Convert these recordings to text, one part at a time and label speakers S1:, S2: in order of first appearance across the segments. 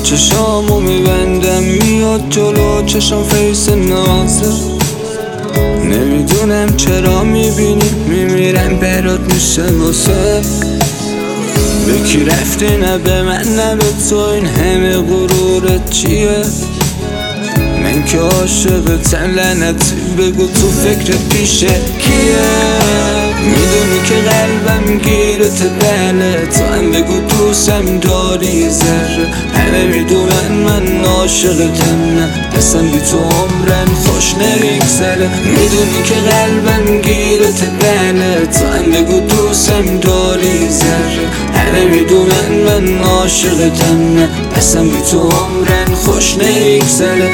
S1: چشامو میبندم میاد جلو چشام فیس نازه. نمیدونم چرا میبینی میمیرم برات میشه واسه. به کی رفتی نه به من نه به تو، این همه غرورت چیه؟ من که عاشقتم لعنتی، بگو تو فکرت پیشه کیه؟ میدونی که قلبم گیرت بله، تو هم بگو دوستم داری ذره. همه میدونن من عاشقتم، نه اصلا بی تو عمرم خوش نمیگذره. میدونی که قلبم گیرت بله، تو هم بگو دوستم داری ذره. همه میدونن من عاشقتم، نه اصلا بی تو عمرم خوش نمیگذره.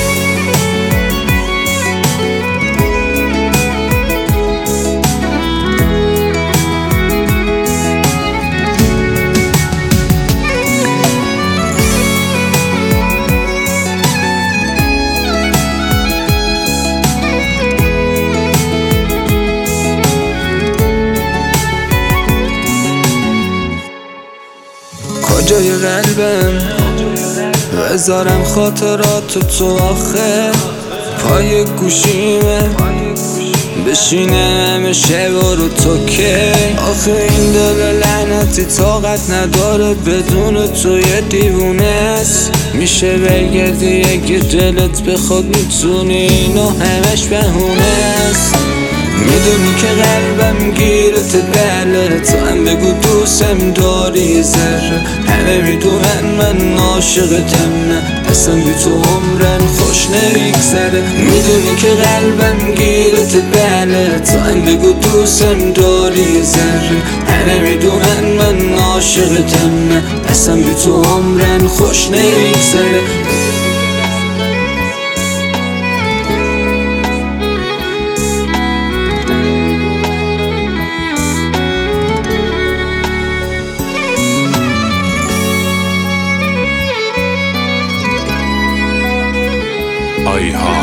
S1: کجای قلبم بذارم خاطرات تو آخه؟ پای گوشیمه بشینم همه شبا رو تو که. آخه این دل لعنتی طاقت نداره بدون تو یه دیوونه است. میشه بگردی اگه دلت بخواد میتونی، اینو همش بهونه است. میدونی که قلبم گیرت بله، تو هم بگو دوستم داری ذره. همه میدونن من عاشقتم، نه اصلا بی تو عمرم خوش نمیگذره. میدونی که قلبم گیرت بله، تو هم بگو دوستم داری ذره. همه میدونن من عاشقتم، نه اصلا بی تو عمرم خوش نمیگذره.
S2: آیها